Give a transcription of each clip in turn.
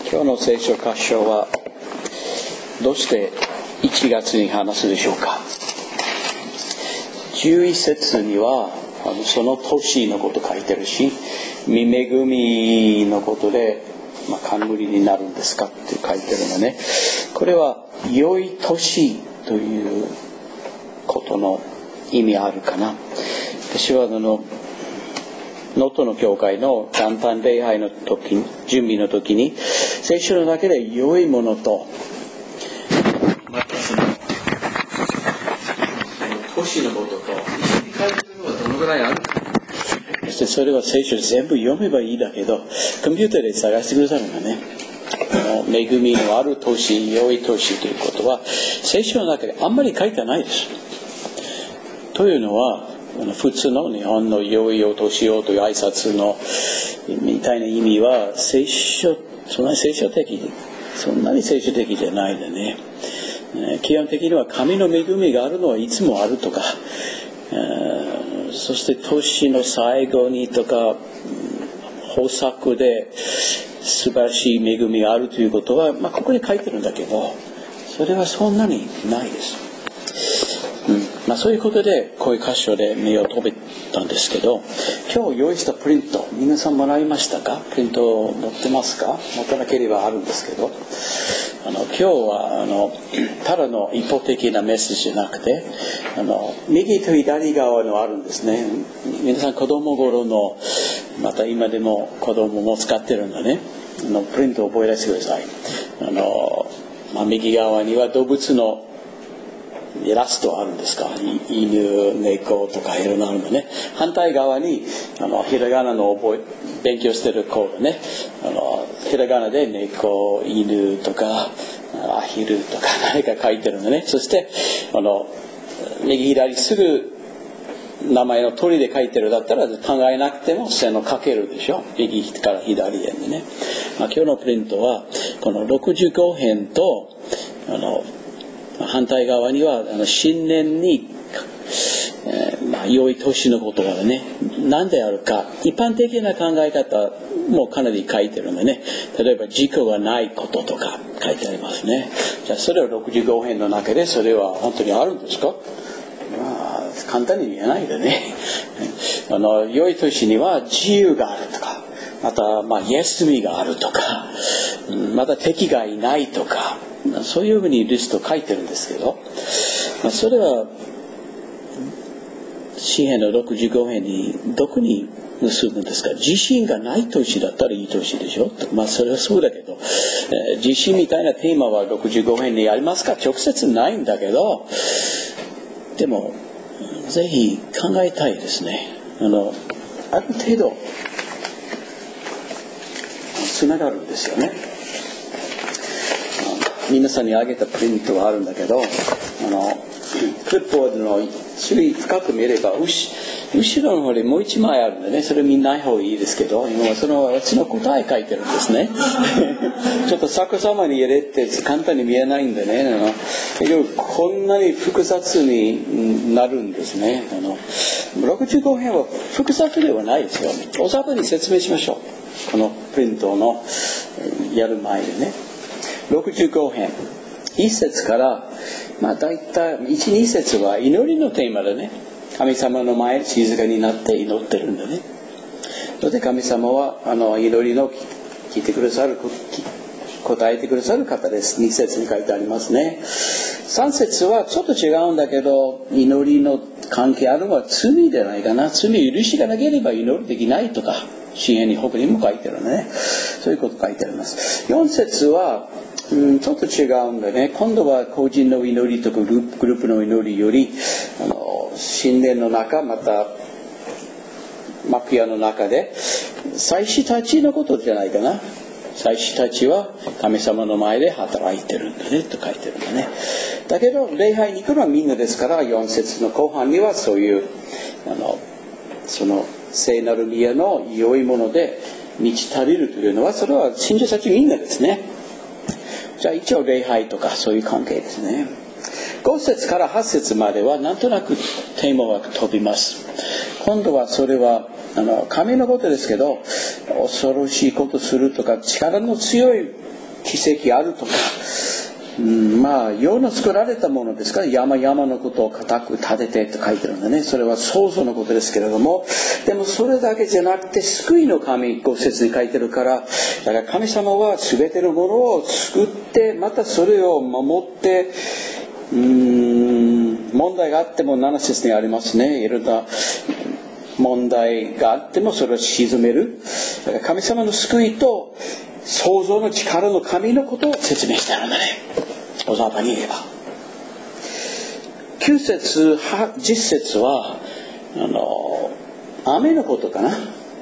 今日の聖書箇所はどうして1月に話すでしょうか。11節にはその年のこと書いてるし、見恵みのことで、冠になるんですかって書いてるのね。これは良い年ということの意味あるかな。私は能登の教会の元旦礼拝の時に、準備の時に聖書の中で良いものとまたその年のことと一緒に書いてるのはどのぐらいあるか。そしてそれは聖書全部読めばいいだけど、コンピューターで探してくださるんだね。恵みのある年、良い年ということは聖書の中であんまり書いてないです。というのは普通の日本の良いお年をという挨拶のみたいな意味はそんなに聖書的じゃないんだね。基本的には神の恵みがあるのはいつもあるとか、そして年の最後にとか豊作で素晴らしい恵みがあるということは、ここに書いてるんだけど、それはそんなにないです。そういうことでこういう箇所で目を留めたんですけど、今日用意したプリント皆さんもらいましたか？プリントを持ってますか？持たなければあるんですけど、今日はただの一方的なメッセージじゃなくて、右と左側のあるんですね。皆さん子供頃の、また今でも子供も使ってるんだね。プリントを覚え出してください。右側には動物のイラストあるんですか？犬、猫とかいろいろあるんだね。反対側にひらがなの勉強してる子がね、ひらがなで猫、犬とかアヒルとか何か書いてるんだね。そして右左すぐ名前の鳥で書いてるだったら考えなくても線を書けるでしょ。右から左へね。今日のプリントはこの65編と反対側には新年に、良い年のことがね、何であるか一般的な考え方もかなり書いてるんでね。例えば事故がないこととか書いてありますね。じゃあそれは65編の中でそれは本当にあるんですか？簡単に見えないでね。良い年には自由があるとか、また休みがあるとか、また敵がいないとか、そういうふうにリスト書いてるんですけど、それは詩編の65編にどこに結ぶんですか？自信がない年だったらいい年でしょ。それはそうだけど、自信みたいなテーマは65編にありますか？直接ないんだけど、でもぜひ考えたいですね。ある程度つながるんですよね。皆さんにあげたプリントはあるんだけど、クリップボードの種類深く見れば後ろの方にもう一枚あるんでね、それ見ない方がいいですけど、今は私の答え書いてるんですね。ちょっと逆さまに入れて簡単に見えないんでね、こんなに複雑になるんですね。65編は複雑ではないですよ。おざくに説明しましょう。このプリントのやる前でね。65編1節からだいたい 1,2 節は祈りのテーマでね、神様の前で静かになって祈ってるんだね。それで神様は祈りの聞いてくださる、答えてくださる方です。2節に書いてありますね。3節はちょっと違うんだけど、祈りの関係あるのは罪じゃないかな。罪許しがなければ祈りできないとか、詩篇に他にも書いてるね。そういうこと書いてあります。4節はちょっと違うんだね。今度は個人の祈りとかグループの祈りより神殿の中、また幕屋の中で祭司たちのことじゃないかな。祭司たちは神様の前で働いてるんだねと書いてるんだね。だけど礼拝に行くのはみんなですから、4節の後半にはそういうその聖なる宮の良いもので満ち足りるというのは、それは信者たちみんなですね。じゃあ一応礼拝とかそういう関係ですね。5節から8節まではなんとなくテーマは飛びます。今度はそれは神のことですけど、恐ろしいことするとか力の強い奇跡あるとか、世の作られたものですから、山々のことを固く立ててと書いてるんだね。それは創造のことですけれども、でもそれだけじゃなくて救いの神、5節に書いてるから、だから神様は全てのものを作って、またそれを守って、問題があっても7節にありますね。いろんな問題があってもそれを鎮める。だから神様の救いと創造の力の神のことを説明してあるんだね。大雑把に言えば。9節、10節は雨のことかな。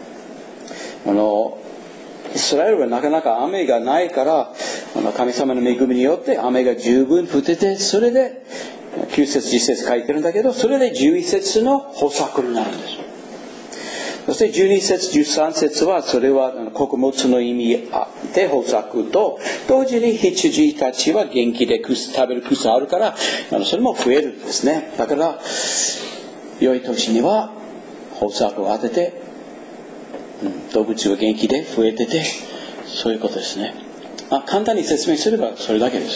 イスラエルはなかなか雨がないから、神様の恵みによって雨が十分降ってて、それで9節10節書いてるんだけど、それで11節の豊作になるんです。そして12節13節はそれは穀物の意味で豊作と、同時に羊たちは元気で食べる草あるから、それも増えるんですね。だから良い年には豊作を当てて、動物は元気で増えてて、そういうことですね。簡単に説明すればそれだけです。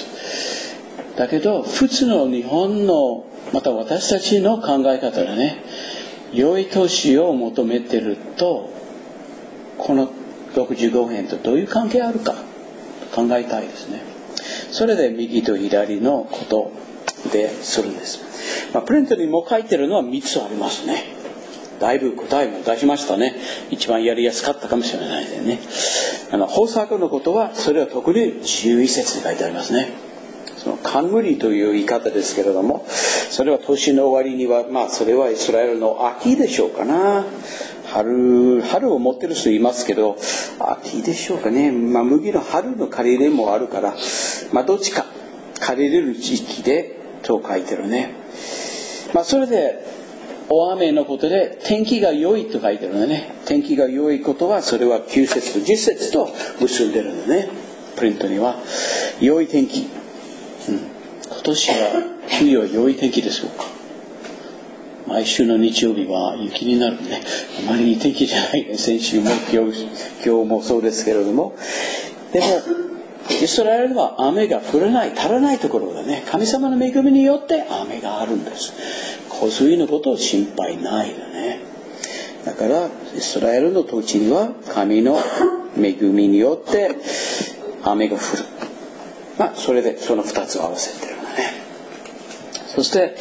だけど普通の日本のまた私たちの考え方でね、良い年を求めてると、この65編とどういう関係あるか考えたいですね。それで右と左のことでするんです。プリントにも書いてるのは3つありますね。だいぶ答えも出しましたね。一番やりやすかったかもしれないですね。豊作のことはそれは特に11節に書いてありますね。その冠という言い方ですけれども、それは年の終わりには、それはイスラエルの秋でしょうかな。春を持ってる人いますけど、秋でしょうかね。麦の春の借り入れもあるから、どっちか借りれる時期でと書いてるね。それで大雨のことで天気が良いと書いてるんだね。天気が良いことはそれは9節と10節と結んでるんだね。プリントには良い天気、今年は冬は良い天気ですよ。毎週の日曜日は雪になるね。あまりいい天気じゃないね。先週も今日もそうですけれども、でもイスラエルは雨が降らない、足らないところだね。神様の恵みによって雨があるんです。洪水のことを心配ないだね。だからイスラエルの土地には神の恵みによって雨が降る。それでその2つを合わせてるんだね。そして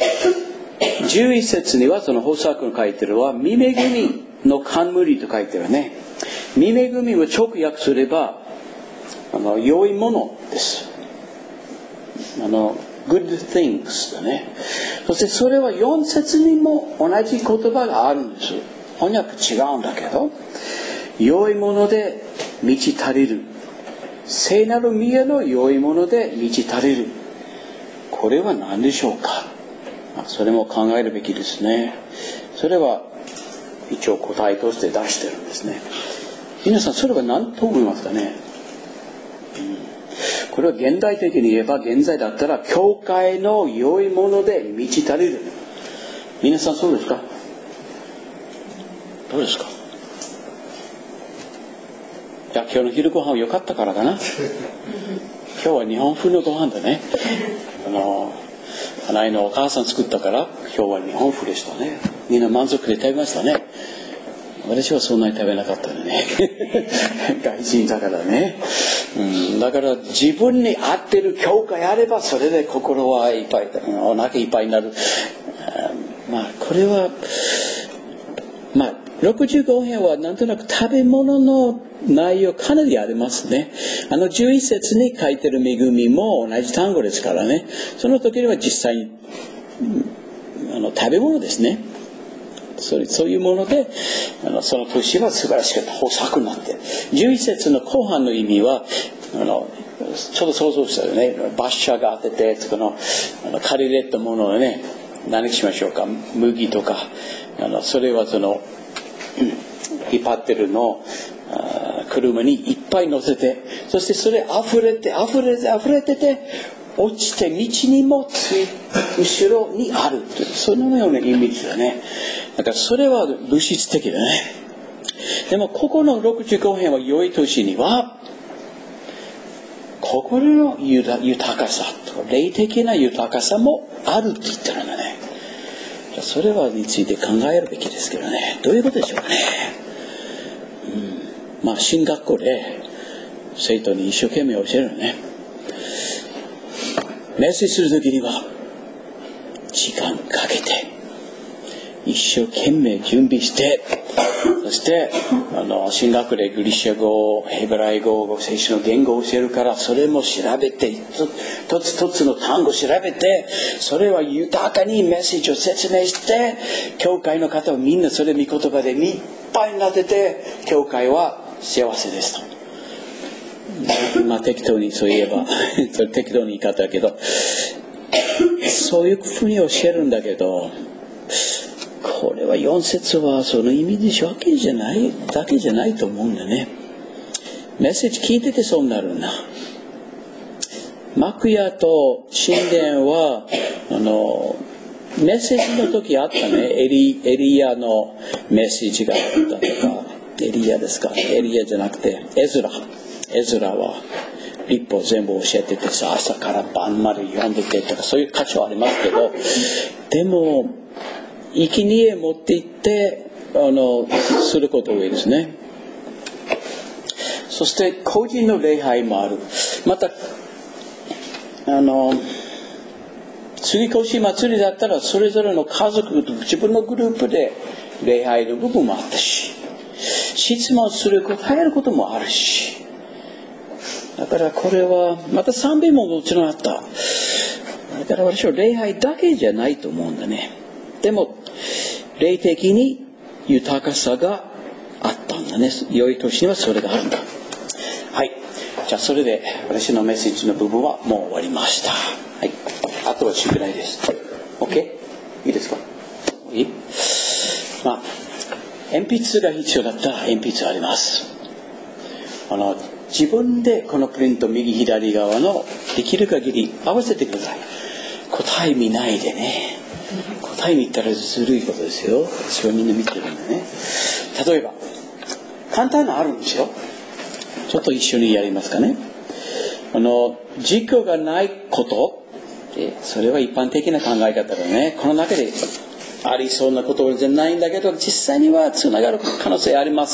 11節にはその豊作の書いてるのは御恵みの冠と書いてるね。御恵みを直訳すれば良いものです。good things だね。そしてそれは4節にも同じ言葉があるんです。翻訳違うんだけど、良いもので満ち足りる、聖なる宮の良いもので満ち足りる。これは何でしょうか。それも考えるべきですね。それは一応答えとして出してるんですね。皆さんそれは何と思いますかね。これは現代的に言えば、現在だったら教会の良いもので満ち足りる。皆さんそうですか。どうですか。いや、今日の昼ご飯は良かったからかな。今日は日本風のご飯だね。花井のお母さん作ったから今日は日本風でしたね。みんな満足で食べましたね。私はそんなに食べなかったのね。外人だからね。だから自分に合ってる教会あればそれで心はいっぱい、お腹いっぱいになる。これは65編はなんとなく食べ物の内容かなりありますね。11節に書いてる恵みも同じ単語ですからね。その時には実際に食べ物ですね。そういうものでその年は素晴らしかった。豊作になって11節の後半の意味はちょっと想像したよね。バッシャーが当てて借りれたものをね、何しましょうか。麦とかそれは引っ張ってるのを車にいっぱい乗せて、そしてそれ溢れてて落ちて道にも後ろにあるという、そのようなイメージだね。だからそれは物質的だね。でもここの65編は良い年には心の豊かさと霊的な豊かさもあるって言ってるんだね。それはについて考えるべきですけどね。どういうことでしょうかね。進学校で生徒に一生懸命教えるのね。メッセージするときには時間かけて一生懸命準備して、そして進学でグリシャ語、ヘブライ語、聖書の言語を教えるから、それも調べて、一つ一つの単語を調べて、それは豊かにメッセージを説明して、教会の方はみんなそれ御言葉でいっぱいになってて、教会は幸せですと。適当にそう言えばそれ適当に言い方だけど、そういうふうに教えるんだけど、これは4節はその意味でしょわけじゃないだけじゃないと思うんだね。メッセージ聞いててそうなるんだ。幕屋と神殿はメッセージの時あったね。エリアのメッセージがあったとか、エリアですか、エリアじゃなくてエズラは立法全部教えててさ、朝から晩まで読んでてとか、そういう箇所ありますけど、でも生贄持って行ってすることが多いですね。そして個人の礼拝もある。また杉越祭りだったらそれぞれの家族と自分のグループで礼拝の部分もあったし、質問する答えることもあるし、だからこれはまた賛美ももちろんあった。だから私は礼拝だけじゃないと思うんだね。でも霊的に豊かさがあったんだね。良い年にはそれがあるんだ。はい、じゃあそれで私のメッセージの部分はもう終わりました。はい、あとは宿題です。 OK？ いいですか？いい？鉛筆が必要だったら鉛筆あります。自分でこのプリント右左側のできる限り合わせてください。答え見ないでね。答え見たらずるいことですよ。それはみんな見てるんでね。例えば簡単なのあるんですよ。ちょっと一緒にやりますかね。実行がないこと、それは一般的な考え方だね。この中でありそうなことじゃないんだけど、実際にはつながる可能性あります。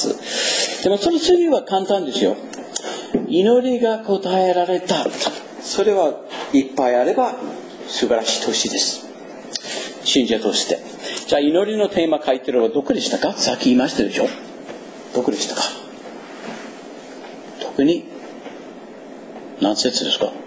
でもその次は簡単ですよ。祈りが答えられた。それはいっぱいあれば素晴らしい年です。信者として。じゃあ祈りのテーマ書いてるのはどこでしたか？さっき言いましたでしょ。どこでしたか？特に何節ですか？はい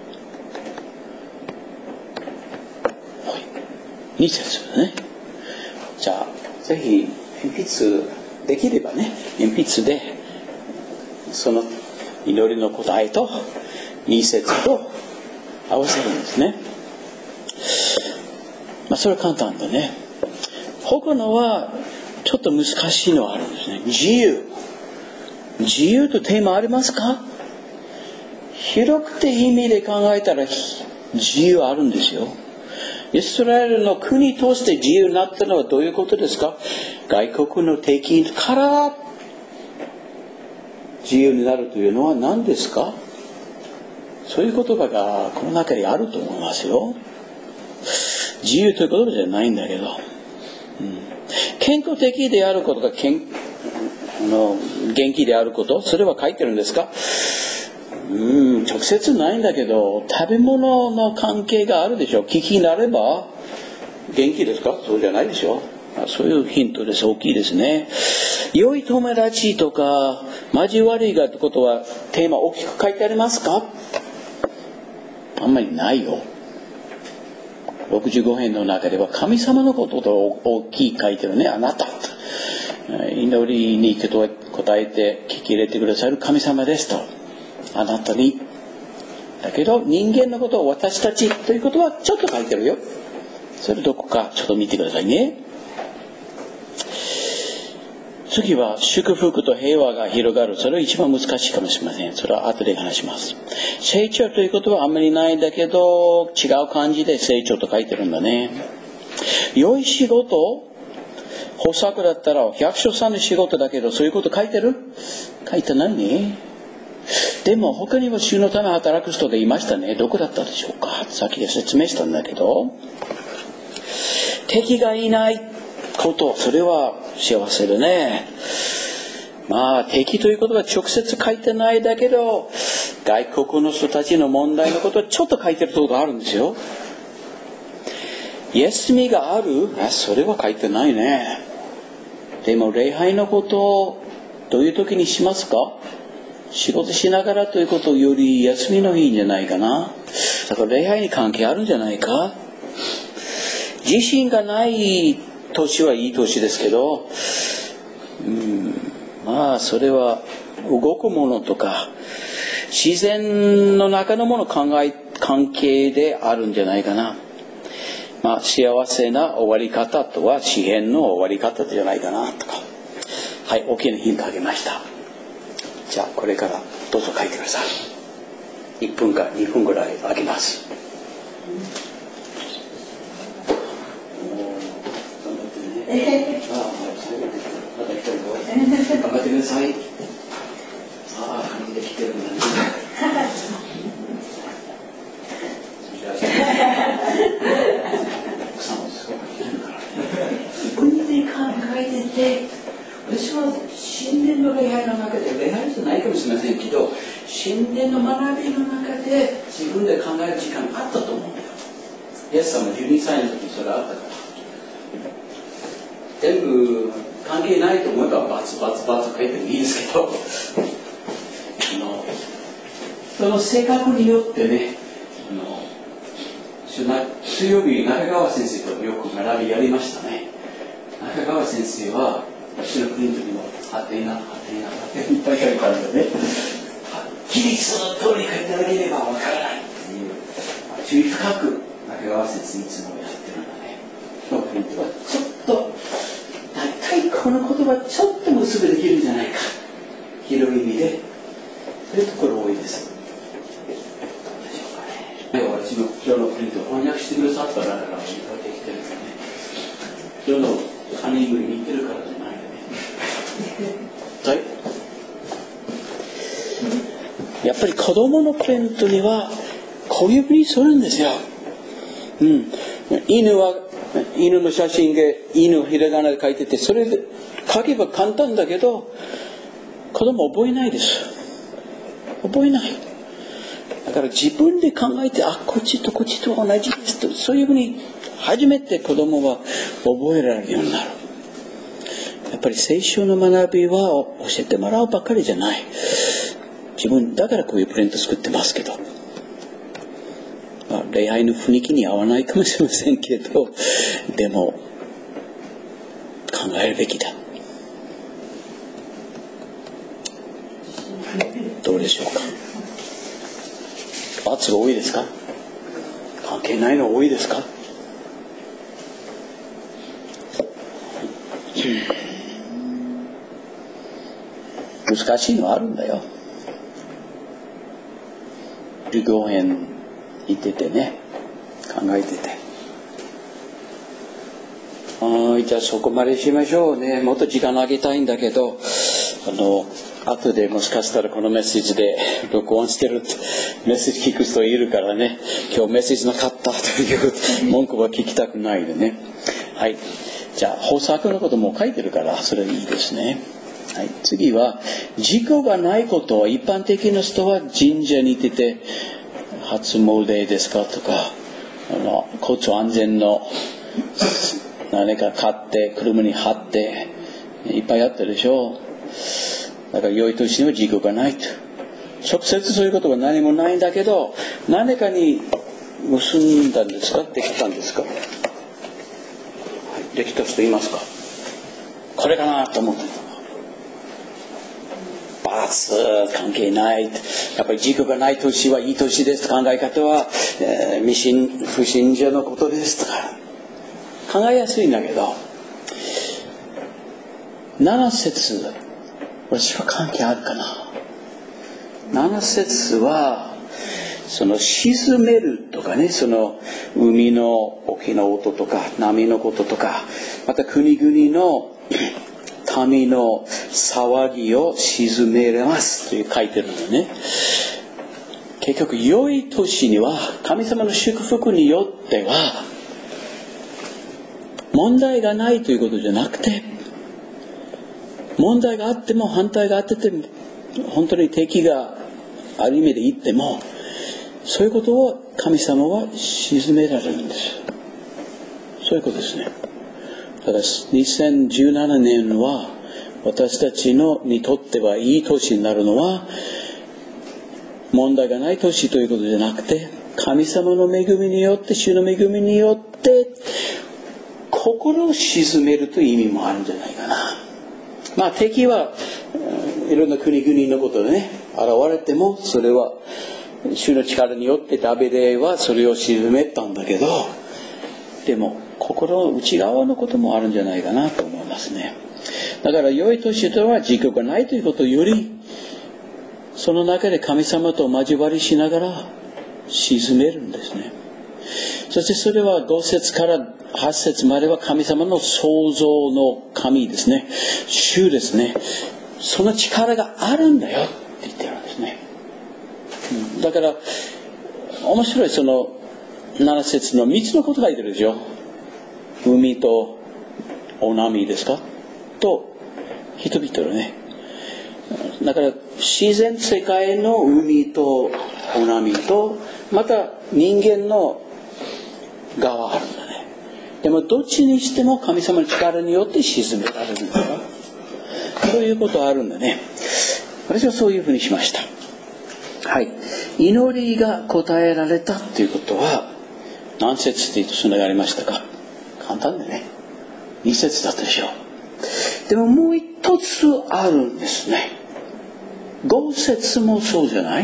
、2節ですね。じゃあぜひ鉛筆できればね、鉛筆でその祈りの答えと2節と合わせるんですね。それは簡単だね。他のはちょっと難しいのはあるんですね。自由とテーマありますか？広くて意味で考えたら自由あるんですよ。イスラエルの国として自由になったのはどういうことですか？外国の敵から自由になるというのは何ですか？そういう言葉がこの中にあると思いますよ。自由ということじゃないんだけど、健康的であることが元気であること、それは書いてるんですか？直接ないんだけど、食べ物の関係があるでしょ。危機になれば元気ですか？そうじゃないでしょ。そういうヒントです。大きいですね。良い友達とか交わりがってことはテーマ大きく書いてありますか？あんまりないよ。65編の中では神様のことと大きい書いてるね。あなた祈りに答えて聞き入れてくださる神様ですと、あなたに。だけど人間のことを私たちということはちょっと書いてるよ。それどこかちょっと見てくださいね。次は祝福と平和が広がる。それは一番難しいかもしれません。それは後で話します。成長ということはあんまりないんだけど、違う漢字で成長と書いてるんだね。良い仕事、豊作だったら百姓さんの仕事だけど、そういうこと書いてる？書いてないね。 でも他にも主のため働く人でいましたね。どこだったでしょうか。さっきで説明したんだけど、敵がいないこと、それは幸せだね。敵ということは直接書いてないだけど、外国の人たちの問題のことはちょっと書いてるところがあるんですよ。休みがある？それは書いてないね。でも礼拝のことをどういう時にしますか？仕事しながらということより休みの日じゃないかな。だから礼拝に関係あるんじゃないか。自信がない年はいい年ですけど、それは動くものとか自然の中のもの関係であるんじゃないかな。幸せな終わり方とは詩篇の終わり方じゃないかなとか。はい、大きなヒントあげました。じゃあこれからどうぞ書いてください。1分か2分ぐらいあげます。頑張ってください。感じできてるんだね。奥さんもすごく来てるからね。自分で考えてて、私は神殿の礼拝の中で、礼拝じゃないかもしれませんけど、神殿の学びの中で自分で考える時間あったと思うんだよ。イエス様も12歳の時にそれあったから。全部関係ないと思えばバツバツバツ書いてもいいですけど、その性格によってね、水曜日中川先生とよく学びやりましたね。中川先生は私のプリントにも貼っていなっていっぱい書いてあるんでね、はっきりその通り書いてあげればわからないっていう注意深く中川先生いつもやってるので、今日プリントはちょっと大体この言葉ちょっと結びできるんじゃないか、広い意味でというところ多いです。私の今日のプリントを翻訳してくださったらできてるんですね。今日のカニグリに行ってるからじゃないよね。はい。やっぱり子供のプリントにはこういうふうにするんですよ。犬の写真で犬をひらがなで書いてて、それで書けば簡単だけど子供覚えないです。覚えない。だから自分で考えて、こっちとこっちと同じですと、そういうふうに初めて子供は覚えられるようになる。やっぱり聖書の学びは教えてもらうばかりじゃない。自分だからこういうプリント作ってますけど、礼拝の雰囲気に合わないかもしれませんけど、でも考えるべきだ。どうでしょうか。罰が多いですか？関係ないの多いですか？難しいのはあるんだよ。授業編行っててね、考えてて、じゃあそこまでしましょうね。もっと時間あげたいんだけど、後でもしかしたらこのメッセージで録音してるってメッセージ聞く人いるからね、今日メッセージなかったという文句は聞きたくないでね。はい。じゃあ豊作のことも書いてるからそれいいですね。はい。次は事故がないことは、一般的な人は神社に行ってて初詣ですかとか、交通安全の何か買って車に貼っていっぱいやってるでしょ。だから良い年には事故がないと。直接そういうことが何もないんだけど、何かに結んだんですか？できたんですか？できた人いますか？これかなと思ってた。罰関係ない。やっぱり事故がない年はいい年ですと考え方は、不信者のことですとか考えやすいんだけど、7節私は関係あるかな。7節はその沈めるとかね、その海の大きな音とか波のこととか、また国々の民の騒ぎを鎮めますと書いてるのね。結局良い年には神様の祝福によっては問題がないということじゃなくて、問題があっても反対があってても本当に敵がある意味で言ってもそういうことを神様は鎮められるんです。そういうことですね。だから2017年は私たちにとってはいい年になるのは問題がない年ということじゃなくて、神様の恵みによって主の恵みによって心を鎮めるという意味もあるんじゃないかな。敵はいろんな国々のことでね現れても、それは主の力によってダビデはそれを鎮めたんだけど、でも心の内側のこともあるんじゃないかなと思いますね。だから良い年とは自己がないということより、その中で神様と交わりしながら鎮めるんですね。そしてそれは5節から8節までは神様の創造の神ですね、主ですね。その力があるんだよって言ってるんですね。だから面白い、その7節の3つのことが書いてるでしょ。海とお波ですかと人々のね。だから自然世界の海とお波とまた人間の側あるんだね。でもどっちにしても神様の力によって鎮められるんだよ。そういうことあるんだね。私はそういうふうにしました。はい。祈りが答えられたということは何節って言うとつながりましたか？簡単でね。2節だったでしょう。でももう一つあるんですね。5節もそうじゃない？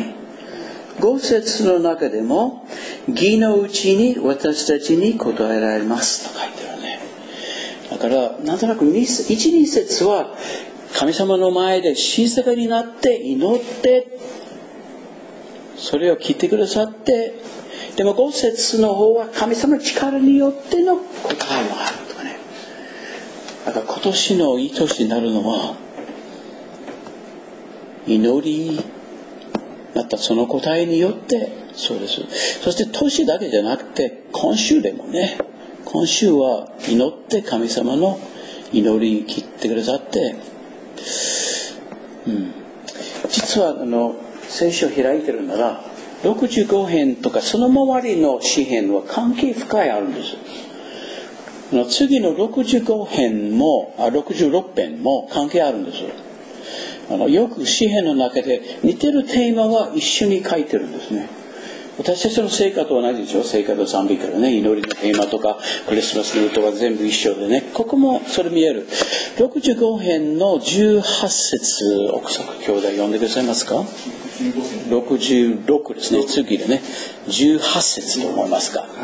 5 節の中でも義のうちに私たちに答えられますと書いてあるね。だからなんとなく1、2節は神様の前で静かになって祈ってそれを聞いてくださって、でも5節の方は神様の力によっての答えもあるとかね。だから今年のいい年になるのは祈りまたその答えによってそうです。そして年だけじゃなくて今週でもね、今週は祈って神様の祈り切ってくださって、実は聖書を開いてるなら65編とかその周りの詩編は関係深いあるんです。次の65編も66編も関係あるんです。よく詩編の中で似てるテーマは一緒に書いてるんですね。私たちの聖歌と同じでしょ。聖歌と賛美からね、祈りのテーマとかクリスマスの歌は全部一緒でね、ここもそれ見える。65編の18節奥坂兄弟読んでくださいますか。66ですね。次でね18節と思いますか。はい、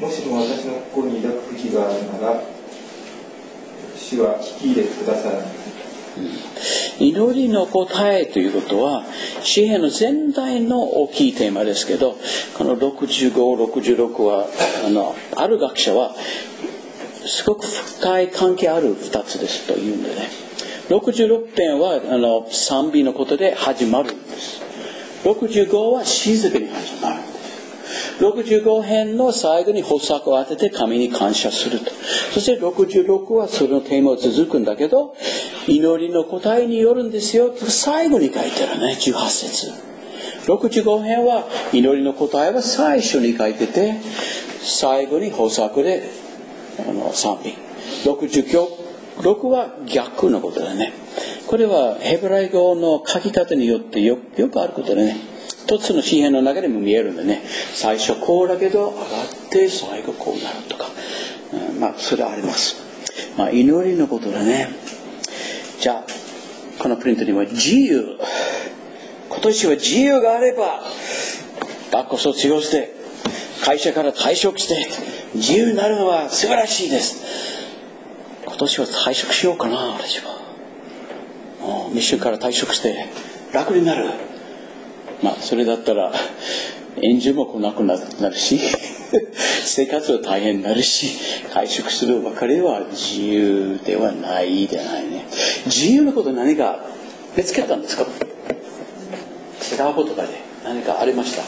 もしも私の心に抱く時があるなら主は聞き入れてくださらない。 祈りの答えということは詩篇の全体の大きいテーマですけど、この65、66はある学者はすごく深い関係ある2つですと言うんでね。66編は賛美のことで始まるんです。65は静かに始まるんです。65編の最後に補作を当てて神に感謝すると。そして66はそのテーマを続くんだけど、祈りの答えによるんですよと最後に書いてるね、18節。65編は祈りの答えは最初に書いてて、最後に補作で賛美。66は逆のことだね。これはヘブライ語の書き方によってよくあることだね。一つの詩篇の中でも見えるんでね、最初こうだけど上がって最後こうなるとか、それはあります。祈りのことだね。じゃあこのプリントには自由、今年は自由があれば学校卒業して会社から退職して自由になるのは素晴らしいです。今年は退職しようかな。私はミッションから退職して楽になる。それだったら援助も来なくなるし生活は大変になるし、会食するばかりは自由ではないじゃないね。自由なこと何か見つけたんですか？違うことかで何かありました？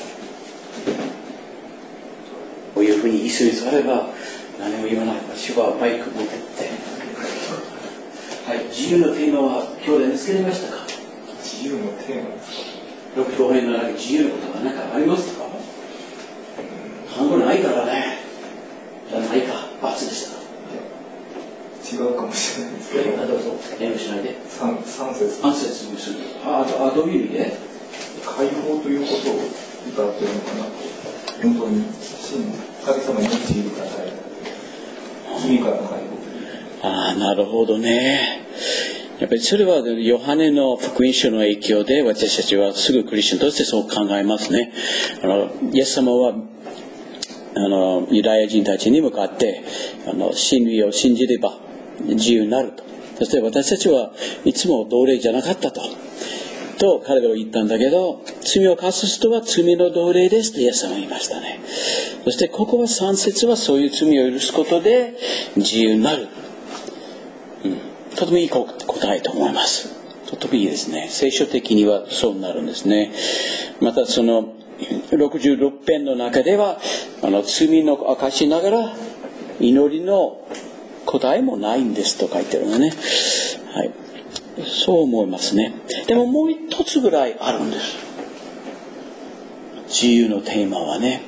こういうふうに椅子に座れば何も言わない。私はバイク持ってって、はい、自由のテーマは今日で見つけましたか？ 自由のテーマですか。 6表現の中に自由なことが何かありますか？単語ないからね。じゃないか、×でした。 違うかもしれないですけど。 どうぞ、遠慮しないで。 3節。 3節にする。どういう意味で？ 解放ということを歌っているのかな。本当に神様に自由が与えられる。罪からの解放。 なるほどね。やっぱりそれはヨハネの福音書の影響で私たちはすぐクリスチャンとしてそう考えますね。イエス様はユダヤ人たちに向かって真理を信じれば自由になると。そして私たちはいつも奴隷じゃなかったと彼らは言ったんだけど、罪を犯す人は罪の奴隷ですとイエス様は言いましたね。そしてここは3節はそういう罪を許すことで自由になる。とてもいい答えと思います。とてもいいですね。聖書的にはそうなるんですね。またその66編の中では罪の証しながら祈りの答えもないんですと書いてるのね。はい、そう思いますね。でももう一つぐらいあるんです。自由のテーマはね。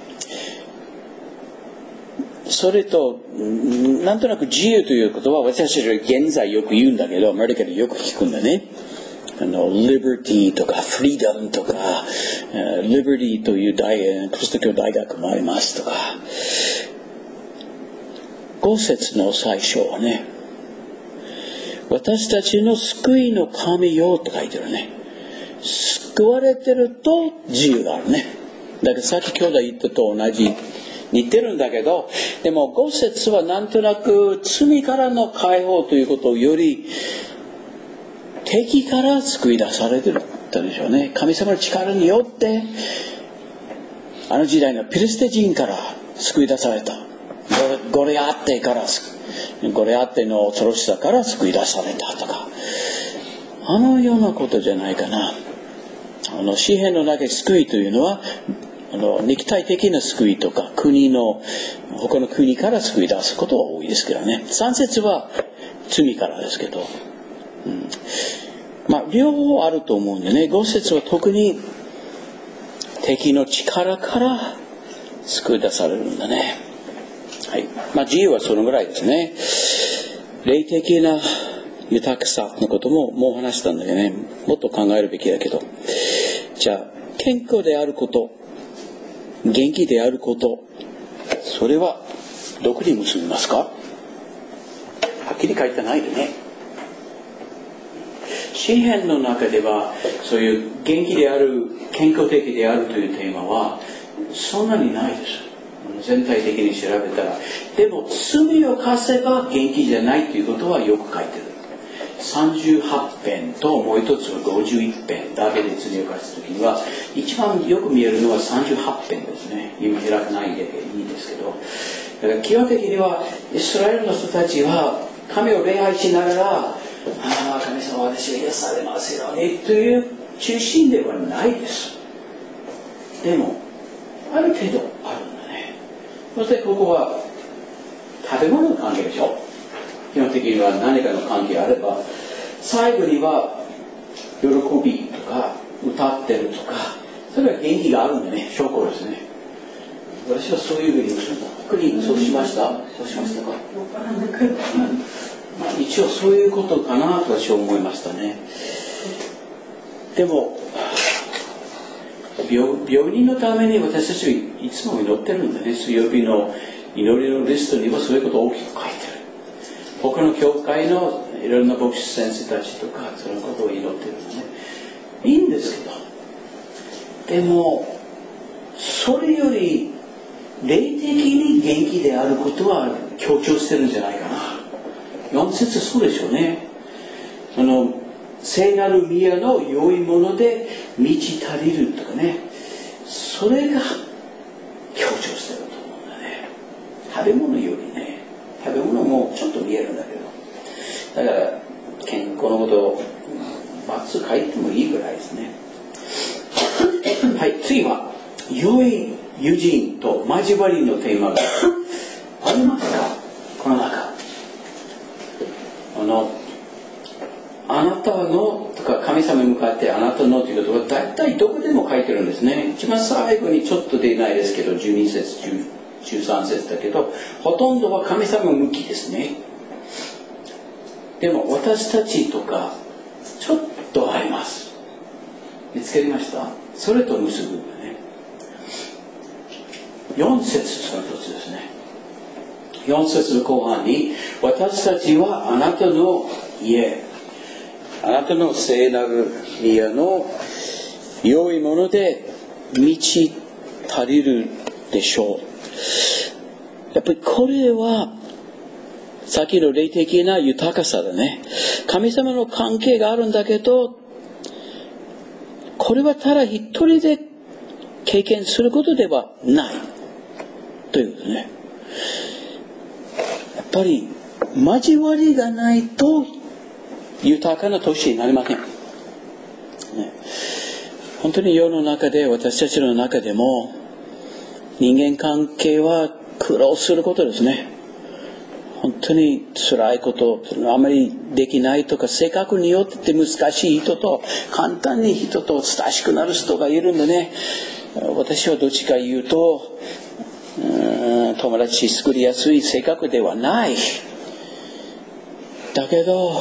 それとなんとなく自由ということは私たちは現在よく言うんだけど、アメリカでよく聞くんだね。liberty とか freedom とか、liberty というキリスト教大学もありますとか、5節の最初はね、私たちの救いの神よと書いてるね。救われてると自由があるね。だからさっき兄弟言ったと同じ似てるんだけど、でも5節はなんとなく罪からの解放ということより敵から救い出されてるってでしょうね。神様の力によってあの時代のピリシテ人から救い出された。ゴリアテの恐ろしさから救い出されたとか、あのようなことじゃないかな。詩篇の中で救いというのは肉体的な救いとか他の国から救い出すことは多いですけどね。3節は罪からですけど、両方あると思うんでね。5節は特に敵の力から救い出されるんだね。はい。自由はそのぐらいですね。霊的な豊かさのことももう話したんだけどね。もっと考えるべきだけど。じゃあ、健康であること、元気であること、それはどこに結びますか？はっきり書いてないでね。詩篇の中ではそういう元気である、健康的であるというテーマはそんなにないです。全体的に調べたら。でも罪を犯せば元気じゃないということはよく書いてる。38編ともう一つは51編。ダビデ罪を犯すときには一番よく見えるのは38編ですね。今開かないでいいですけど、だから基本的にはイスラエルの人たちは神を礼拝しながら、神様私が癒されますようにという中心ではないです。でもある程度あるんだね。そしてここは食べ物の関係でしょ。基本的には何かの関係あれば、最後には喜びとか歌ってるとか、それは元気があるんだね。証拠ですね。私はそういうふうに特にそうしました。そうしましたか。一応そういうことかなと私は思いましたね。でも病人のために私たちはいつも祈ってるんだね。水曜日の祈りのリストにはそういうことを大きく書いてる。他の教会のいろんな牧師先生たちとかそのことを祈ってるんだね。いいんですけど、でもそれより霊的に元気であることは強調してるんじゃないかな。4節そうでしょうね。聖なる宮の良いもので満ち足りるとかね、それが強調してると思うんだね。 良い友人と交わりのテーマがありますか？この中。あなたのとか神様に向かってあなたのということは大体どこでも書いてるんですね。一番最後にちょっと出ないですけど、12節、13節だけど、ほとんどは神様向きですね。でも私たちとかちょっとあります。見つかりました？それと結ぶね。4節その一つですね。4節の後半に、私たちはあなたの家、あなたの聖なる家の良いもので満ち足りるでしょう。やっぱりこれはさっきの霊的な豊かさだね。神様の関係があるんだけど、これはただ一人で経験することではないということね。やっぱり交わりがないと豊かな年になりません、ね、本当に世の中で、私たちの中でも人間関係は苦労することですね。本当に辛いこと、あまりできないとか、性格によって難しい人と簡単に人と親しくなる人がいるんでね。私はどっちか言うと友達作りやすい性格ではない。だけど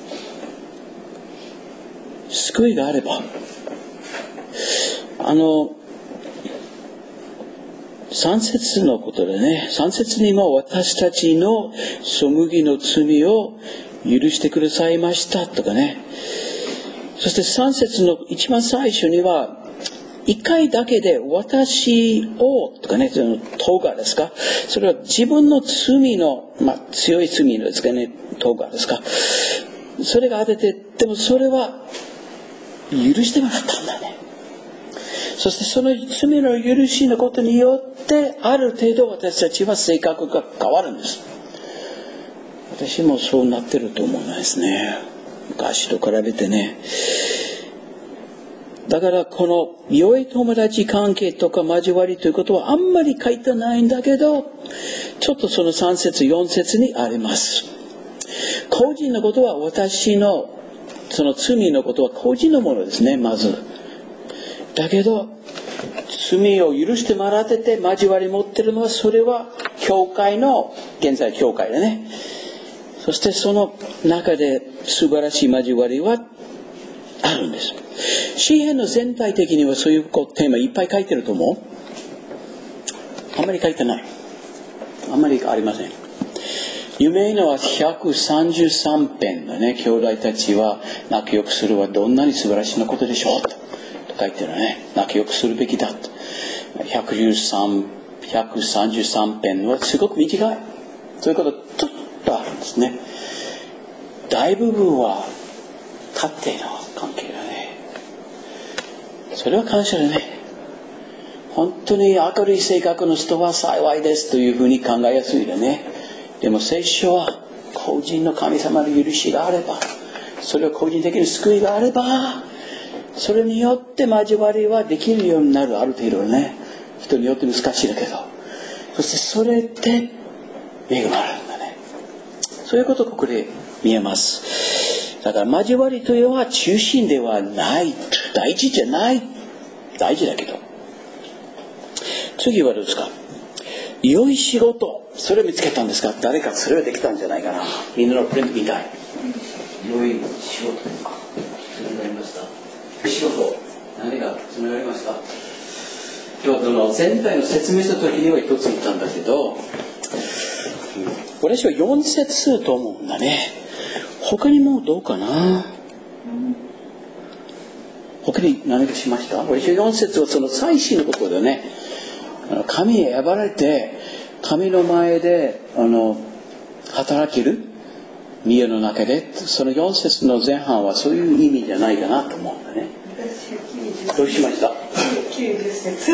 救いがあれば、3節のことでね、3節にも私たちの背ぎの罪を許してくださいましたとかね。そして3節の一番最初には、1回だけで私をとかね、その咎ですか、それは自分の罪の、強い罪のですかね、咎ですか、それが当てて、でもそれは許してもらったんだね。そしてその罪の許しのことによってある程度私たちは性格が変わるんです。私もそうなってると思うんですね、昔と比べてね。だからこの良い友達関係とか交わりということはあんまり書いてないんだけど、ちょっとその3節4節にあります。個人のことは、私のその罪のことは個人のものですね、まず。だけど罪を許してもらってて交わり持ってるのは、それは教会の、現在教会だね。そしてその中で素晴らしい交わりはあるんです。詩篇の全体的にはそういうテーマいっぱい書いてると思う？あんまり書いてない。あんまりありません。有名なのは133編だね。兄弟たちは仲良くするはどんなに素晴らしいことでしょうと書いてるね。仲良くするべきだと。133編はすごく短い。そういうことちょっとあるんですね。大部分は家庭の関係だね。それは感謝だね。本当に明るい性格の人は幸いですというふうに考えやすいだね。でも聖書は個人の神様の許しがあれば、それを個人的に救いがあれば、それによって交わりはできるようになる。ある程度ね、人によって難しいだけど、そしてそれで恵まれるんだね。そういうことがここで見えます。だから交わりというのは中心ではない、大事じゃない、大事だけど。次はどうですか？良い仕事、それを見つけたんですか？誰かそれはできたんじゃないかな。みんなのプリントみたい。良い仕事、それがありました。仕事、何がそれがありました？今日の全体の説明した時には一つ言ったんだけど、私は4節と思うんだね。他にもどうかな。他に何かしました？私は4節はその祭司のことでね、神へ選ばれて神の前で働ける家の中で、その4節の前半はそういう意味じゃないかなと思うんだね。どうしました？ 90節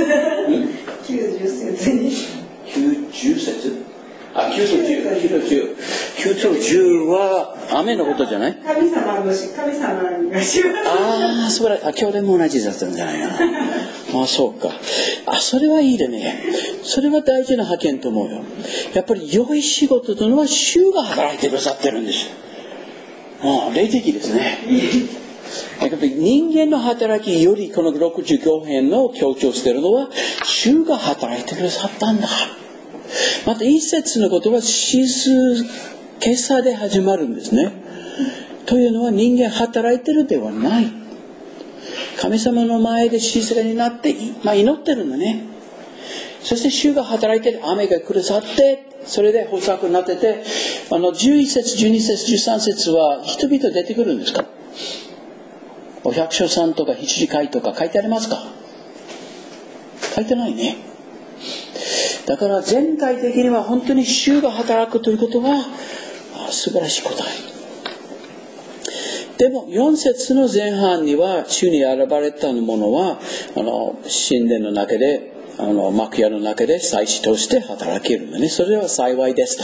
90節に 90節？あ、90 9と10は雨のことじゃない？ 神様がしああ、それ今日でも同じだったんじゃないかな。あ、そうか。それはいいでね。それは大事な派遣と思うよ。やっぱり良い仕事というのは主が働いてくださってるんです。霊的ですね。人間の働きよりこの65編の強調しているのは主が働いてくださったんだ。また一節のことは静けさで始まるんですね。というのは人間働いてるではない。神様の前で静かになって、祈ってるんだね。そして主が働いて雨がくださって、それで豊作になってて、11節、12節、13節は人々出てくるんですか？お百姓さんとか羊飼いとか書いてありますか？書いてないね。だから全体的には本当に主が働くということは素晴らしい答え。でも4節の前半には主に選ばれたものは神殿の中で幕屋の中で祭司として働けるのね。それは幸いですと。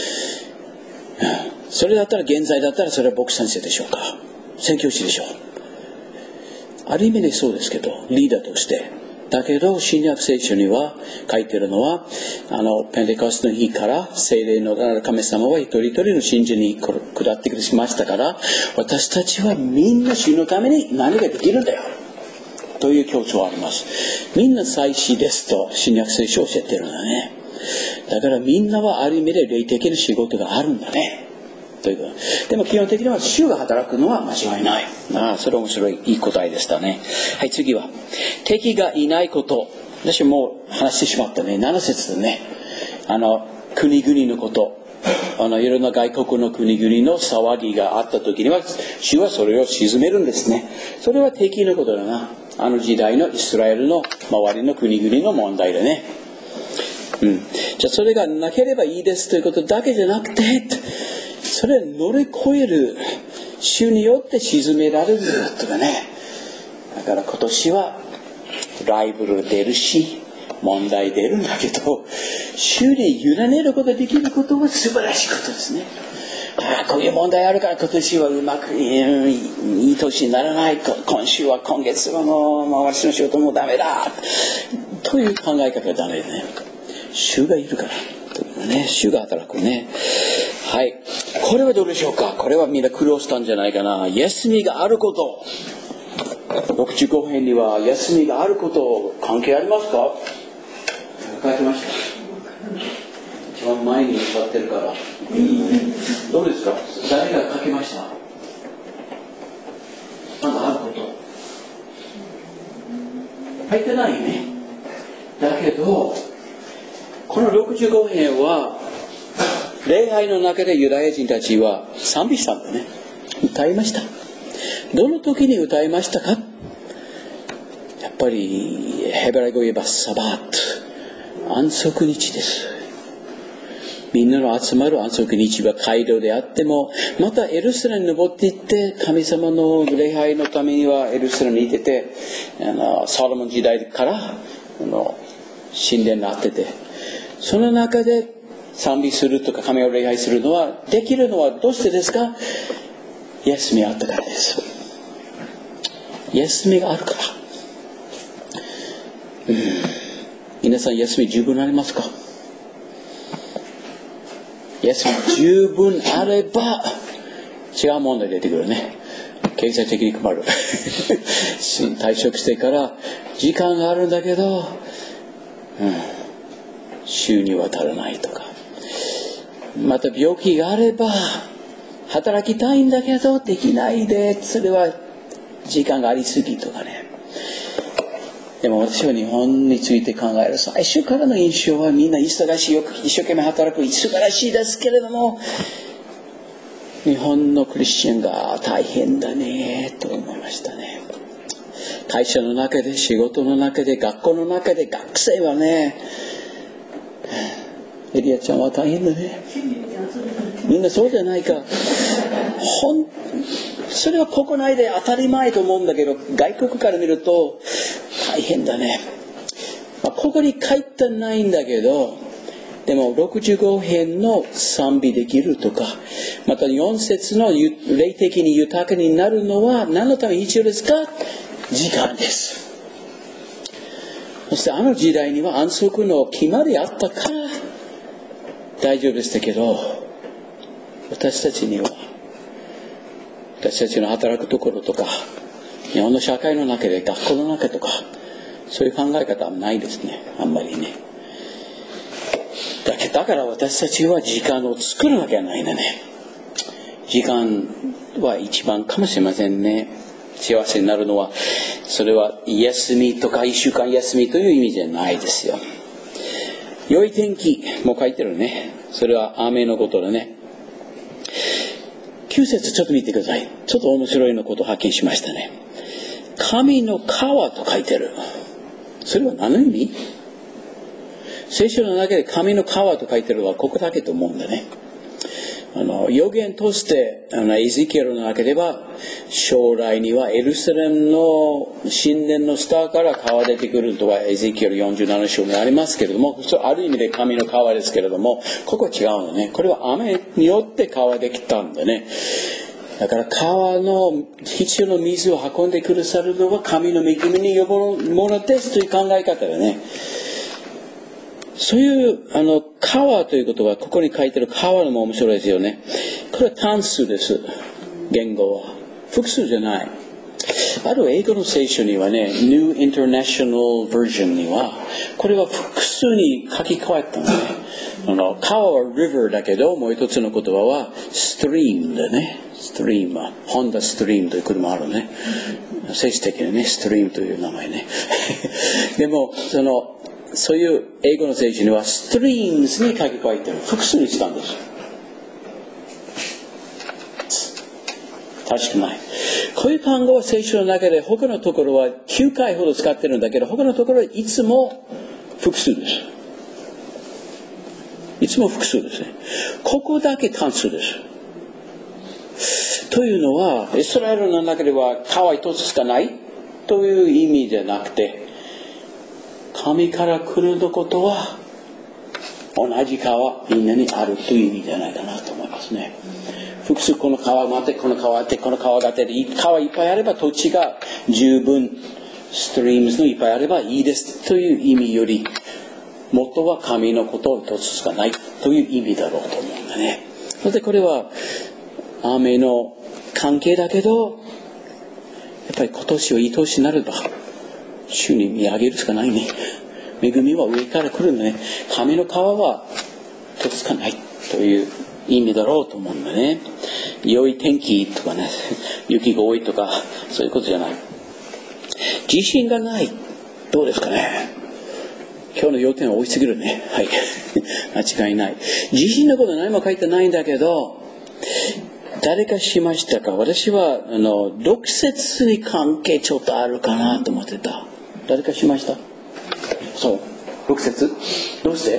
それだったら現在だったらそれは牧師先生でしょうか、宣教師でしょう。ある意味でそうですけどリーダーとして。だけど新約聖書には書いているのはペンテコステの日から聖霊の神様は一人一人の信者に下ってくれましたから、私たちはみんな主のために何ができるんだよという強調があります。みんな祭司ですと新約聖書を教えているんだね。だからみんなはある意味で霊的な仕事があるんだねということ。でも基本的には主が働くのは間違いない。それ面白いいい答えでしたね。はい、次は敵がいないこと。私もう話してしまったね。7節でね、国々のこと、いろんな外国の国々の騒ぎがあった時には主はそれを鎮めるんですね。それは敵のことだな。時代のイスラエルの周りの国々の問題だね。じゃあそれがなければいいですということだけじゃなくて、それを乗り越える主によって鎮められるとかね。だから今年はライバル出るし問題出るんだけど、主に委ねることができることは素晴らしいことですね。こういう問題あるから今年はうまくいい年にならない、今月はもう私の仕事もダメだという考え方がダメですね。主がいるからというね、主が働くね。はい、これはどうでしょうか。これはみんな苦労したんじゃないかな。休みがあること、65編には休みがあること関係ありますか？書きました。一番前に座ってるから、どうですか？誰が書きました？まだあること書いてないね。だけどこの65編は礼拝の中でユダヤ人たちは賛美したんだね。歌いました。どの時に歌いましたか？やっぱりヘブライ語で言えばサバット、安息日です。みんなの集まる安息日は街道であっても、またエルサレムに登っていって神様の礼拝のためにはエルサレムにいてて、ソロモン時代から神殿になってて、その中で賛美するとか神を礼拝するのはできるのはどうしてですか？休みあったからです。休みがあるから。皆さん休み十分ありますか？休み十分あれば違う問題出てくるね。経済的に困る退職してから時間があるんだけど、収入は足らないとか、また病気があれば働きたいんだけどできないで、それは時間がありすぎとかね。でも私は日本について考える最初からの印象はみんな忙しい、よく一生懸命働く、素晴らしいですけれども、日本のクリスチャンが大変だねと思いましたね。会社の中で、仕事の中で、学校の中で、学生はね、エリアちゃんは大変だね。みんなそうじゃないか。それは国内で当たり前と思うんだけど、外国から見ると大変だね。ここに書いてないんだけど、 でも65編の賛美できるとか、また4節の霊的に豊かになるのは何のために必要ですか？時間です。そしてあの時代には安息の決まりあったから大丈夫でしたけど、私たちには、私たちの働くところとか、日本の社会の中で学校の中とか、そういう考え方はないですね、あんまりね。だから私たちは時間を作るわけはないんだね。時間は一番かもしれませんね。幸せになるのは、それは休みとか一週間休みという意味じゃないですよ。良い天気も書いてるね。それは雨のことだね。9節ちょっと見てください。ちょっと面白いのことを発見しましたね。神の川と書いてる。それは何の意味？聖書の中で神の川と書いてるのはここだけと思うんだね。預言としてエゼキエルの中では将来にはエルサレムの神殿の下から川出てくるとはエゼキエル47章にありますけれども、ある意味で神の川ですけれども、ここは違うのね。これは雨によって川できたんだね。だから川の必要な水を運んでくださるのは神の恵みによるものですという考え方だね。そういう川ということはここに書いてある川のも面白いですよね。これは単数です。言語は複数じゃない。ある英語の聖書にはね、New International Version にはこれは複数に書き換えたのね。川は river だけど、もう一つの言葉は stream だね。stream、Honda Stream という車あるね。聖書的にね、stream という名前ね。でもそういう英語の聖書には streams に書き換えてる。複数にしたんです。確かない。こういう単語は聖書の中で他のところは9回ほど使ってるんだけど、他のところはいつも複数です。いつも複数ですね。ここだけ単数です。というのは、イスラエルの中では川一つしかないという意味じゃなくて、神から来るのことは同じ川みんなにあるという意味じゃないかなと思いますね。複数この川があってこの川があってこの川があって川いっぱいあれば土地が十分ストリームズのいっぱいあればいいですという意味より、元は神のことを一つしかないという意味だろうと思うんだね。そしてこれは雨の関係だけど、やっぱり今年をいい年になれば主に見上げるしかないね。恵みは上から来るんだね。神の川は一つしかないという意味だろうと思うんだね。良い天気とかね、雪が多いとかそういうことじゃない。自信がない。どうですかね。今日の要点は多すぎるね。はい。間違いない。自信のこと何も書いてないんだけど、誰かしましたか？私は6節に関係ちょっとあるかなと思ってた。誰かしました？そう。6節どうして？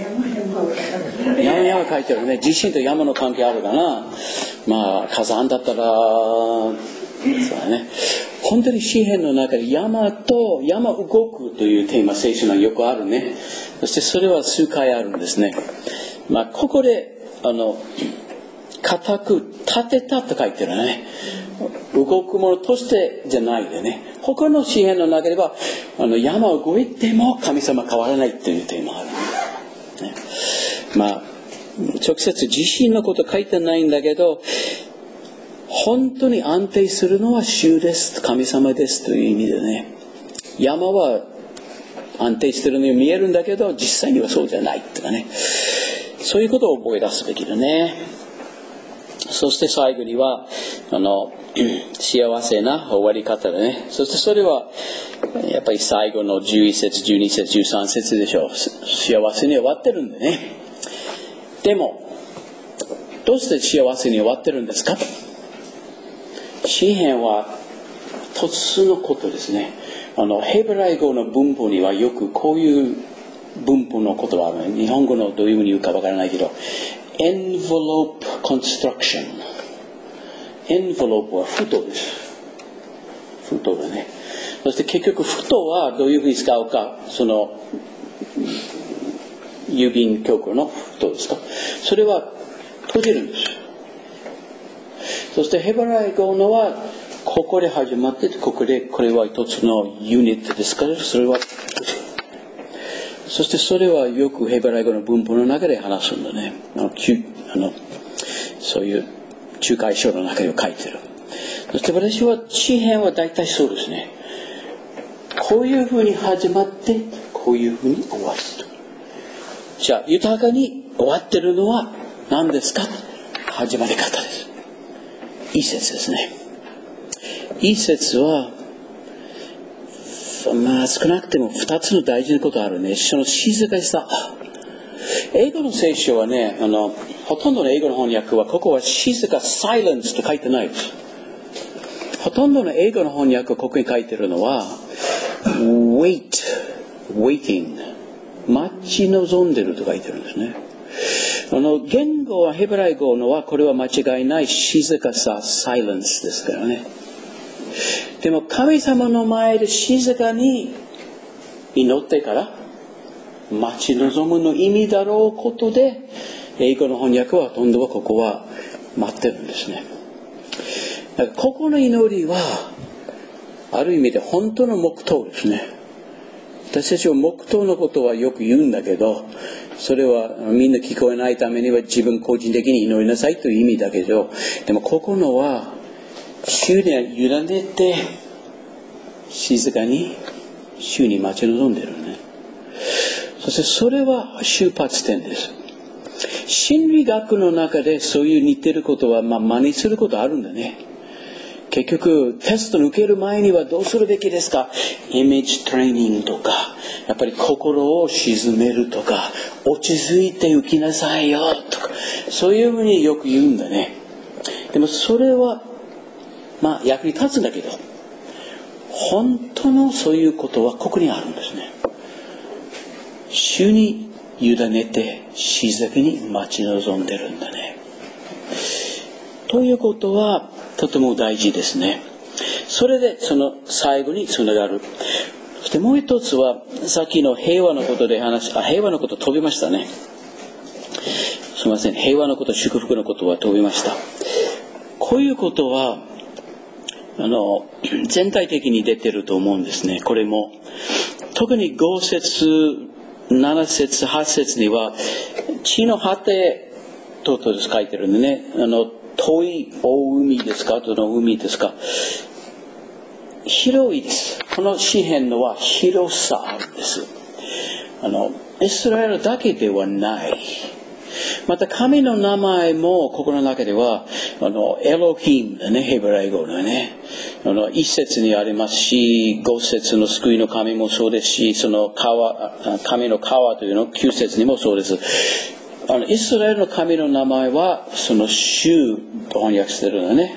山書いてあるね。地震と山の関係あるかな。まあ火山だったらそうだね。本当に詩篇の中で山動くというテーマ聖書がよくあるね。そしてそれは数回あるんですね。まあここで固く立てたと書いてるね。動くものとしてじゃないでね。他の詩篇の中では山を動いても神様変わらないというテーマがあるね。まあ直接自身のこと書いてないんだけど、本当に安定するのは主です、神様ですという意味でね。山は安定してるのに見えるんだけど、実際にはそうじゃないとかね。そういうことを覚え出すべきだね。そして最後には幸せな終わり方だね。そしてそれはやっぱり最後の11節、12節、13節でしょう。幸せに終わってるんでね。でもどうして幸せに終わってるんですか？詩篇は突出のことですね。ヘブライ語の文法にはよくこういう文法の言葉がある。日本語のどういうふうに言うかわからないけど、envelope construction。エンベロープは封筒です。封筒だね。そして結局封筒はどういうふうに使うか、 郵便局のどうですか、それは閉じるんです。そしてヘブライ語のはここで始まってここでこれは一つのユニットですから、それは閉じる。そしてそれはよくヘブライ語の文法の中で話すんだね。そういう仲介書の中で書いてる。そして私は詩編は大体そうですね。こういうふうに始まってこういうふうに終わる。じゃあ豊かに終わってるのは何ですか。始まり方です。一節ですね。一節は少なくても2つの大事なことあるね。その静かさ。英語の聖書はね、ほとんどの英語の翻訳はここは静か silence と書いてないです。ほとんどの英語の翻訳ここに書いてるのは waiting 待ち望んでると書いてるんですね。言語はヘブライ語のはこれは間違いない静かさ silence ですからね。でも神様の前で静かに祈ってから待ち望むの意味だろうことで、英語の翻訳はほとんどはここは待ってるんですね。だからここの祈りはある意味で本当の黙祷ですね。私たちは黙祷のことはよく言うんだけど、それはみんな聞こえないためには自分個人的に祈りなさいという意味だけど、でもここのは主に委ねて静かに主に待ち望んでるね。そしてそれは出発点です。心理学の中でそういう似てることは真似することあるんだね。結局テストに受ける前にはどうするべきですか。イメージトレーニングとか、やっぱり心を静めるとか、落ち着いて受けなさいよとか、そういうふうによく言うんだね。でもそれは役に立つんだけど、本当のそういうことはここにあるんですね。主に委ねて静かに待ち望んでるんだね。ということはとても大事ですね。それでその最後につながる。そしてもう一つはさっきの平和のことで平和のこと飛びましたね。すみません。平和のこと、祝福のことは飛びました。こういうことは全体的に出てると思うんですね。これも特に5節7節8節には地の果てと書いてるんでね。遠い大海ですか、どの海ですか。広いです。この詩篇のは広さあるんです。イスラエルだけではない。また神の名前もここの中ではエロヒムね、ヘブライ語のね、一節にありますし、五節の救いの神もそうですし、その神の川というの九節にもそうです。イスラエルの神の名前はその主と翻訳してるのね。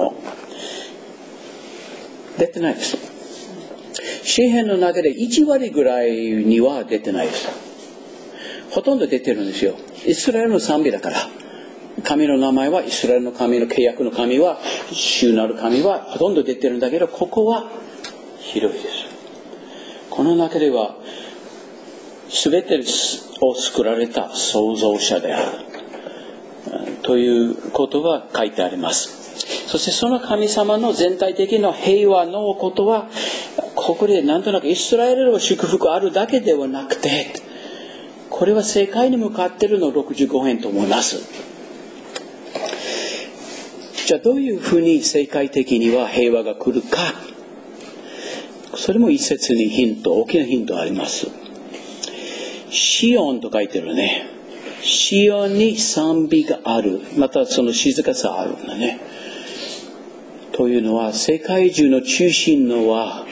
出てないです。詩篇の中で1割ぐらいには出てないです。ほとんど出てるんですよ。イスラエルの賛美だから。神の名前はイスラエルの神の契約の神は主なる神はほとんど出てるんだけど、ここは広いです。この中では全てを作られた創造者であるということが書いてあります。そしてその神様の全体的な平和のことはここでなんとなくイスラエルの祝福あるだけではなくて、これは世界に向かっているの65編と思います。じゃあどういうふうに世界的には平和が来るか、それも一節に大きなヒントあります。シオンと書いてるね。シオンに賛美がある。またその静かさあるんだね。というのは世界中の中心のは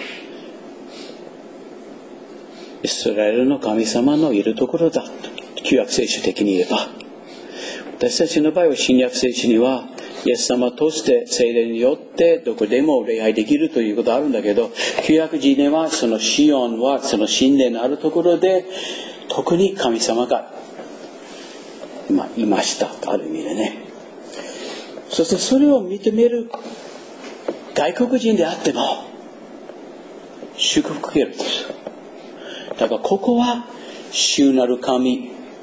イスラエルの神様のいるところだ。旧約聖書的に言えば。私たちの場合は新約聖書にはイエス様として聖霊によってどこでも礼拝できるということあるんだけど、旧約時ではそのシオンはその神殿のあるところで特に神様がいました。ある意味でね。そしてそれを認める外国人であっても祝福受けるんです。だからここは主なる神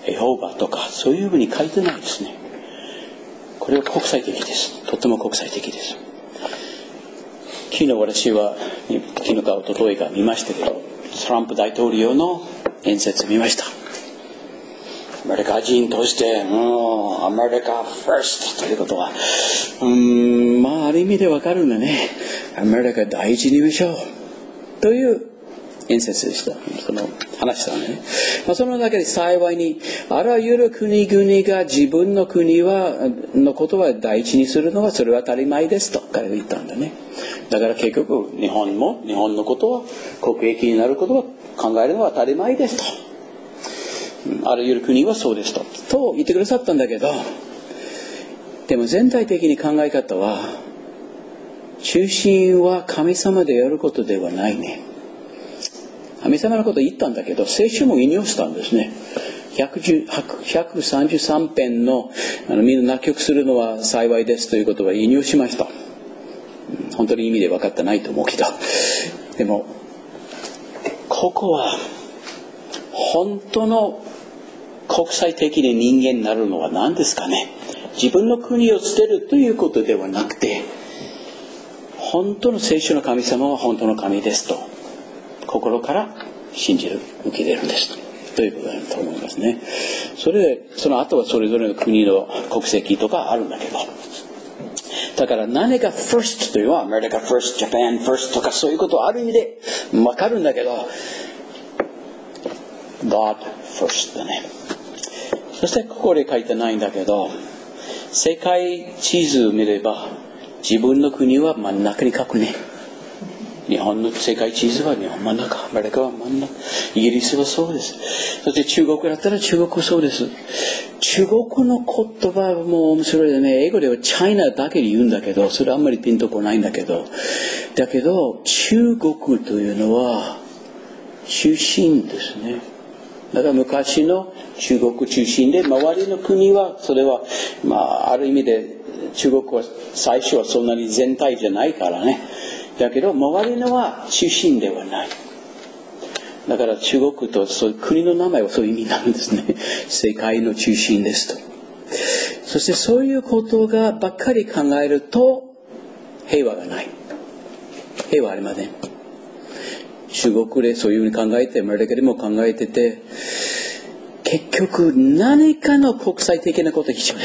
エホバとかそういうふうに書いてないですね。これは国際的です。とても国際的です。昨日私は昨日か一昨日か見ましたけど、トランプ大統領の演説見ました。アメリカ人としてアメリカファーストということはある意味でわかるんだね。アメリカ第一に見ましょうという演説でした。その話したね。その中で幸いにあらゆる国々が自分の国のことは第一にするのはそれは当たり前ですと彼が言ったんだね。だから結局日本のことは国益になることは考えるのは当たり前ですと。あらゆる国はそうですと言ってくださったんだけど、でも全体的に考え方は中心は神様でやることではないね。神様のことを言ったんだけど聖書も引用したんですね。133編のみんな納得するのは幸いですということは引用しました。本当に意味で分かってないと思うけど、でもここは本当の国際的に人間になるのは何ですかね。自分の国を捨てるということではなくて、本当の聖書の神様は本当の神ですと心から信じる、受け入れるんですということだと思いますね。その後はそれぞれの国の国籍とかあるんだけど、だから何か first というのはアメリカ first、ジャパン first とかそういうことはある意味でわかるんだけど、God first だね。そしてここで書いてないんだけど、世界地図を見れば自分の国は真ん中に書くね。日本の世界地図は日本真ん中、アメリカは真ん中、イギリスはそうです。そして中国だったら中国はそうです。中国の言葉も面白いよね。英語ではチャイナだけで言うんだけど、それあんまりピンとこないんだけど、だけど中国というのは中心ですね。だから昔の中国中心で、周りの国はそれはある意味で中国は最初はそんなに全体じゃないからね。だけど周りのは中心ではない。だから中国とそういう国の名前はそういう意味なんですね。世界の中心ですと。そしてそういうことがばっかり考えると平和がない。平和ありません。中国でそういうふうに考えて、アメリカでも考えてて、結局何かの国際的なことが必要です。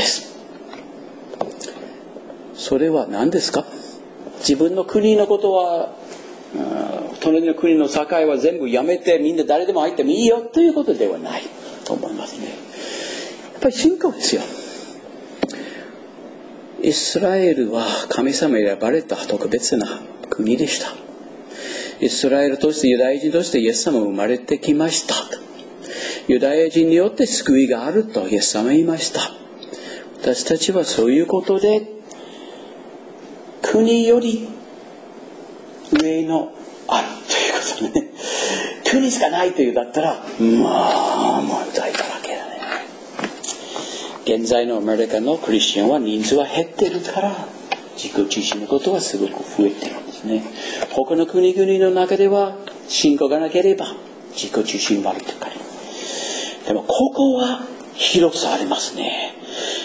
それは何ですか？自分の国のことは、隣の国の境は全部やめてみんな誰でも入ってもいいよということではないと思いますね。やっぱり信仰ですよ。イスラエルは神様に選ばれた特別な国でした。イスラエルとしてユダヤ人としてイエス様が生まれてきました。ユダヤ人によって救いがあるとイエス様は言いました。私たちはそういうことで国より上のあるということね。国しかないというだったら問題だらけだね。現在のアメリカのクリスチャンは人数は減ってるから自己中心のことはすごく増えてるんですね。他の国々の中では信仰がなければ自己中心ばかり。でもここは広さありますね。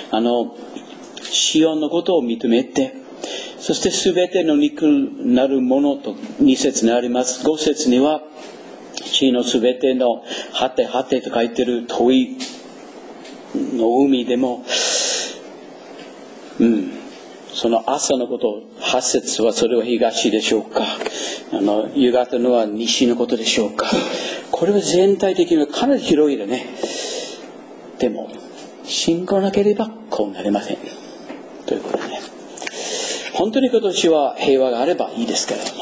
シオンのことを認めて、そしてすべての肉なるものと2節にあります。5節には地のすべての果て果てと書いてる遠いの海でも、その朝のこと、8節はそれは東でしょうか、夕方のは西のことでしょうか。これは全体的にかなり広いよね。でも信仰なければこうなりませんということね。本当に今年は平和があればいいですけれども、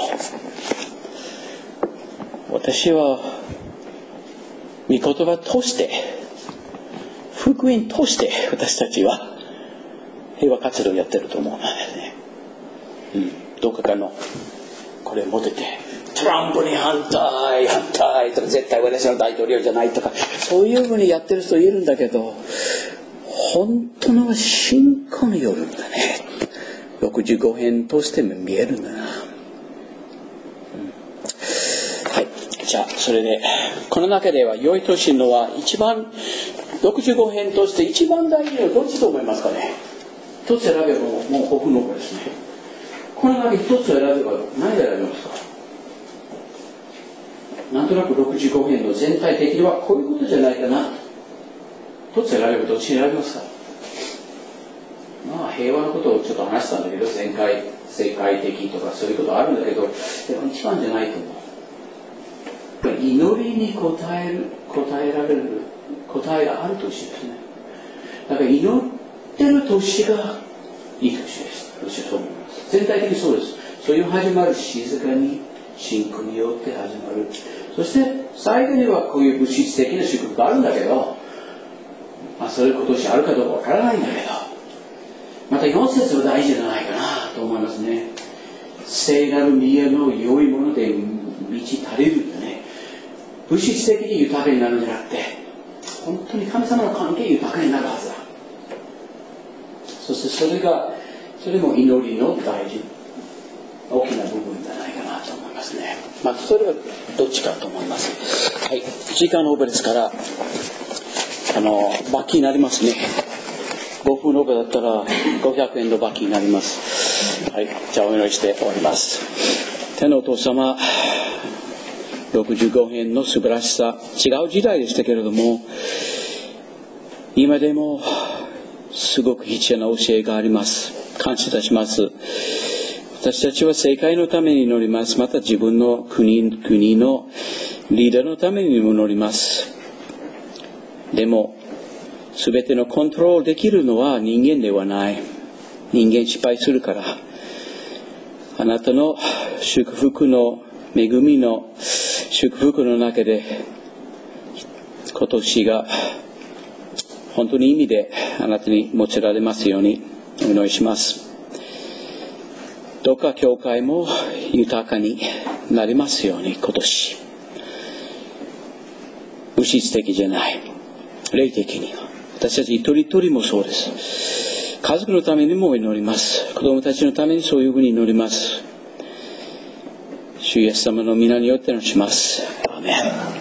私は御言葉として福音として私たちは平和活動をやってると思うんですね。どこかのこれを持っててトランプに反対とか絶対私の大統領じゃないとかそういうふうにやってる人いるんだけど、本当の信仰によるんだね。65編としても見えるんだな。はい、じゃあそれでこの中では良い年のは一番 65編として一番大事なのはどっちと思いますかね。一つ選べばもう僕の子ですね。この中で一つ選べば何で選びますか。なんとなく65編の全体的にはこういうことじゃないかな。一つ選べばどっち選びますか。まあ平和のことをちょっと話したんだけど、前回世界的とかそういうことあるんだけど、でも一番じゃないと思う。祈りに応えがある年ですね。だから祈ってる年がいい年です。私はそう思います。全体的にそうです。そういう始まる静かに信仰によって始まる。そして最後にはこういう物質的な祝福があるんだけど、まあそれ今年あるかどうかわからないんだけど、また4節は大事じゃないかなと思いますね。聖なる宮の良いもので満ち足りるんだね。物質的に豊かになるんじゃなくて、本当に神様の関係豊かになるはずだ。そしてそれも祈りの大きな部分じゃないかなと思いますね。まあそれはどっちかと思います。はい、時間のオーバーですから罰金になりますね。5分オーバーだったら500円の罰金になります。はい、じゃあお祈りして終わります。天のお父様、65編の素晴らしさ、違う時代でしたけれども、今でもすごく必要な教えがあります。感謝いたします。私たちは世界のために祈ります。また自分の国のリーダーのためにも祈ります。でも全てのコントロールできるのは人間ではない。人間失敗するから。あなたの祝福の恵みの祝福の中で今年が本当に意味であなたに用いられますようにお祈りします。どうか教会も豊かになりますように今年。物質的じゃない、霊的に。私たち一人一人もそうです。家族のためにも祈ります。子供たちのためにそういうふうに祈ります。主イエス様の皆によってのします。アーメン。